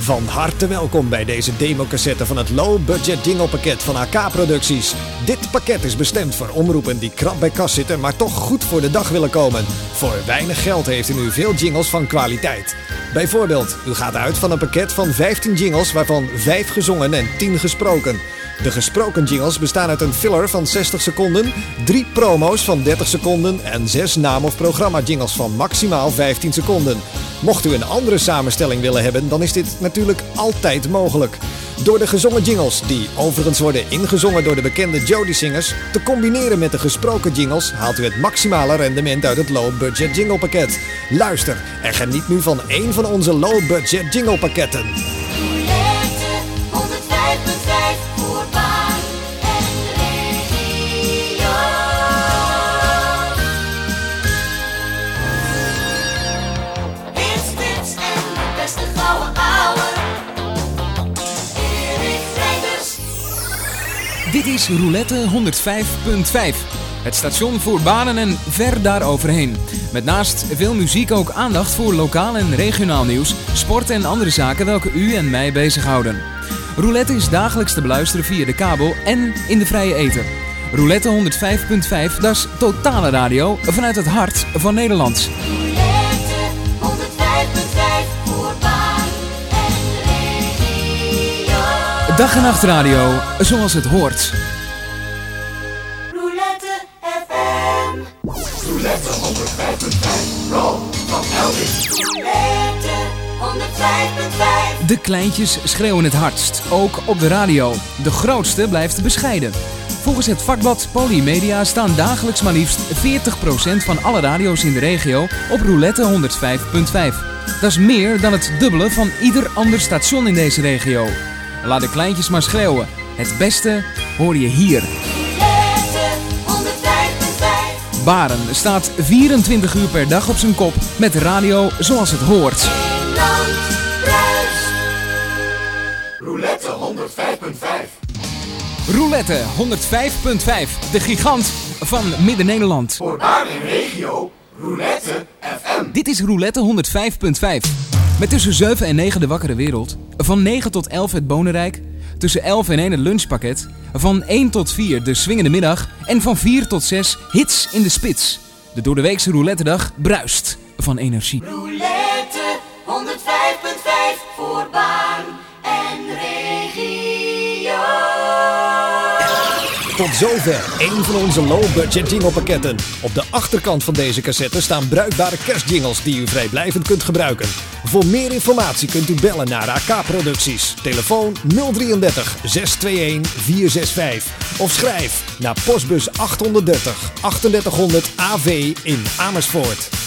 Van harte welkom bij deze democassette van het Low Budget Jingle pakket van AK Producties. Dit pakket is bestemd voor omroepen die krap bij kas zitten, maar toch goed voor de dag willen komen. Voor weinig geld heeft u nu veel jingles van kwaliteit. Bijvoorbeeld, u gaat uit van een pakket van 15 jingles, waarvan 5 gezongen en 10 gesproken. De gesproken jingles bestaan uit een filler van 60 seconden, 3 promo's van 30 seconden en 6 naam- of programma-jingles van maximaal 15 seconden. Mocht u een andere samenstelling willen hebben, dan is dit natuurlijk altijd mogelijk. Door de gezongen jingles, die overigens worden ingezongen door de bekende Jody-zingers, te combineren met de gesproken jingles, haalt u het maximale rendement uit het Low Budget Jingle pakket. Luister en geniet nu van één van onze Low Budget Jingle pakketten. Dit is Roulette 105.5. Het station voor banen en ver daaroverheen. Met naast veel muziek ook aandacht voor lokaal en regionaal nieuws, sport en andere zaken welke u en mij bezighouden. Roulette is dagelijks te beluisteren via de kabel en in de vrije ether. Roulette 105.5, dat is totale radio vanuit het hart van Nederland. Roulette 105.5 voor baan en regio. Dag en nacht radio, zoals het hoort. Roulette FM. Roulette 105.5, Roll van Elvis. Roulette 105.5. De kleintjes schreeuwen het hardst, ook op de radio. De grootste blijft bescheiden. Volgens het vakblad Polymedia staan dagelijks maar liefst 40% van alle radio's in de regio op Roulette 105.5. Dat is meer dan het dubbele van ieder ander station in deze regio. Laat de kleintjes maar schreeuwen. Het beste hoor je hier. Roulette 105.5. Baren staat 24 uur per dag op zijn kop met radio zoals het hoort. Nederland bruist. Roulette 105.5. Roulette 105.5, de gigant van Midden-Nederland. Voor baan en regio, Roulette FM. Dit is Roulette 105.5. Met tussen 7 en 9 de wakkere wereld. Van 9 tot 11 het bonenrijk. Tussen 11 en 1 het lunchpakket. Van 1 tot 4 de swingende middag. En van 4 tot 6 hits in de spits. De doordeweekse Roulette-dag bruist van energie. Roulette 105.5 voor baan en regio. Tot zover één van onze low-budget jinglepakketten. Op de achterkant van deze cassette staan bruikbare kerstjingles die u vrijblijvend kunt gebruiken. Voor meer informatie kunt u bellen naar AK Producties. Telefoon 033 621 465. Of schrijf naar postbus 830 3800 AV in Amersfoort.